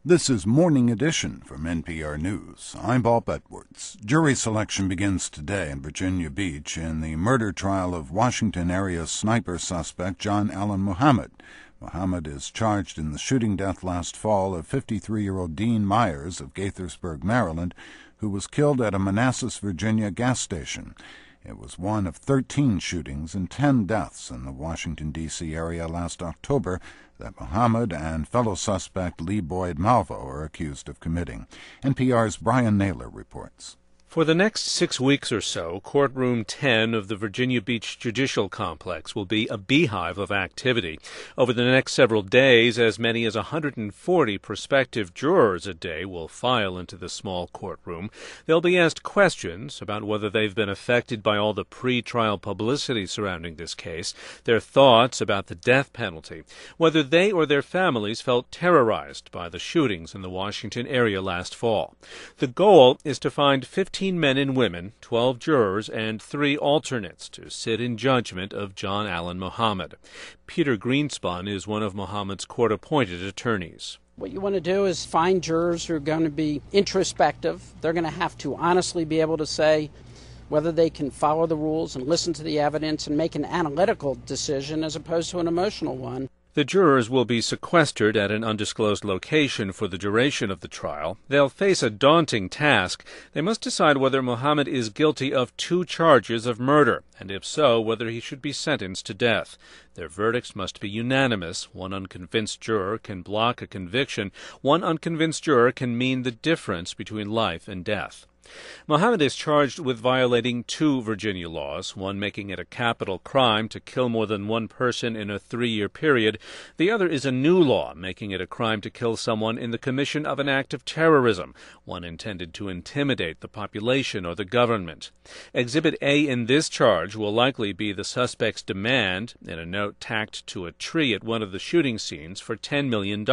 This is Morning Edition from NPR News. I'm Bob Edwards. Jury selection begins today in Virginia Beach in the murder trial of Washington area sniper suspect John Allen Muhammad. Muhammad is charged in the shooting death last fall of 53-year-old Dean Myers of Gaithersburg, Maryland, who was killed at a Manassas, Virginia gas station. It was one of 13 shootings and 10 deaths in the Washington, D.C. area last October that Muhammad and fellow suspect Lee Boyd Malvo are accused of committing. NPR's Brian Naylor reports. For the next 6 weeks or so, Courtroom 10 of the Virginia Beach Judicial Complex will be a beehive of activity. Over the next several days, as many as 140 prospective jurors a day will file into the small courtroom. They'll be asked questions about whether they've been affected by all the pre-trial publicity surrounding this case, their thoughts about the death penalty, whether they or their families felt terrorized by the shootings in the Washington area last fall. The goal is to find 15 men and women, 12 jurors, and 3 alternates to sit in judgment of John Allen Muhammad. Peter Greenspun is one of Muhammad's court-appointed attorneys. What you want to do is find jurors who are going to be introspective. They're going to have to honestly be able to say whether they can follow the rules and listen to the evidence and make an analytical decision as opposed to an emotional one. The jurors will be sequestered at an undisclosed location for the duration of the trial. They'll face a daunting task. They must decide whether Muhammad is guilty of 2 charges of murder, and if so, whether he should be sentenced to death. Their verdicts must be unanimous. One unconvinced juror can block a conviction. One unconvinced juror can mean the difference between life and death. Muhammad is charged with violating 2 Virginia laws, one making it a capital crime to kill more than one person in a 3-year period. The other is a new law, making it a crime to kill someone in the commission of an act of terrorism, one intended to intimidate the population or the government. Exhibit A in this charge will likely be the suspect's demand, in a note tacked to a tree at one of the shooting scenes, for $10 million.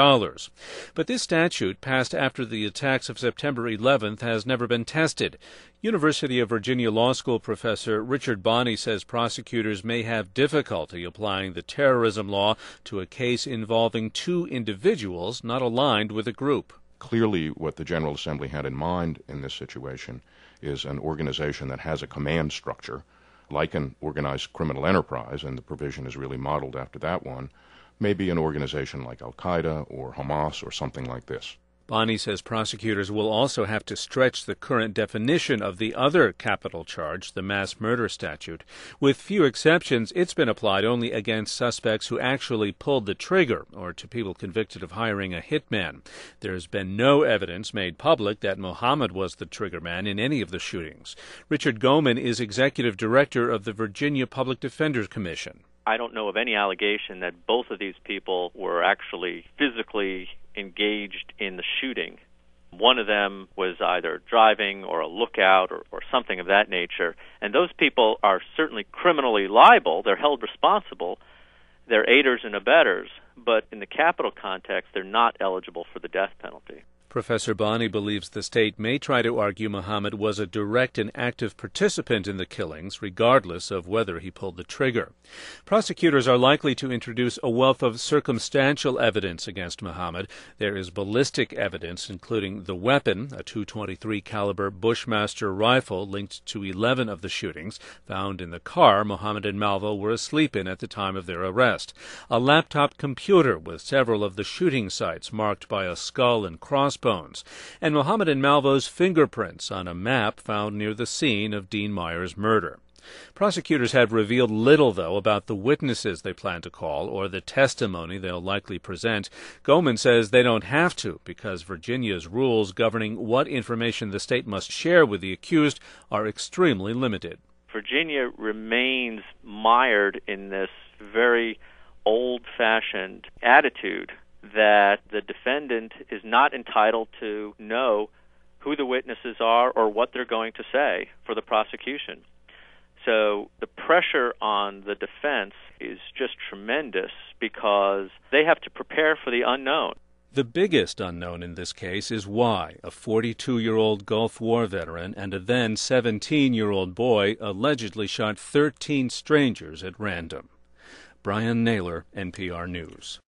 But this statute, passed after the attacks of September 11th, has never been tested. University of Virginia Law School professor Richard Bonney says prosecutors may have difficulty applying the terrorism law to a case involving 2 individuals not aligned with a group. Clearly, what the General Assembly had in mind in this situation is an organization that has a command structure, like an organized criminal enterprise, and the provision is really modeled after that one, maybe an organization like Al-Qaeda or Hamas or something like this. Bonney says prosecutors will also have to stretch the current definition of the other capital charge, the mass murder statute. With few exceptions, it's been applied only against suspects who actually pulled the trigger or to people convicted of hiring a hitman. There's been no evidence made public that Muhammad was the triggerman in any of the shootings. Richard Goman is executive director of the Virginia Public Defender's Commission. I don't know of any allegation that both of these people were actually physically engaged in the shooting. One of them was either driving or a lookout or something of that nature. And those people are certainly criminally liable. They're held responsible. They're aiders and abettors. But in the capital context, they're not eligible for the death penalty. Professor Bonney believes the state may try to argue Muhammad was a direct and active participant in the killings, regardless of whether he pulled the trigger. Prosecutors are likely to introduce a wealth of circumstantial evidence against Muhammad. There is ballistic evidence, including the weapon, a .223 caliber Bushmaster rifle linked to 11 of the shootings, found in the car Muhammad and Malvo were asleep in at the time of their arrest. A laptop computer with several of the shooting sites marked by a skull and crossbones, and Muhammad and Malvo's fingerprints on a map found near the scene of Dean Myers' murder. Prosecutors have revealed little, though, about the witnesses they plan to call or the testimony they'll likely present. Goman says they don't have to because Virginia's rules governing what information the state must share with the accused are extremely limited. Virginia remains mired in this very old-fashioned attitude that the defendant is not entitled to know who the witnesses are or what they're going to say for the prosecution. So the pressure on the defense is just tremendous because they have to prepare for the unknown. The biggest unknown in this case is why a 42-year-old Gulf War veteran and a then 17-year-old boy allegedly shot 13 strangers at random. Brian Naylor, NPR News.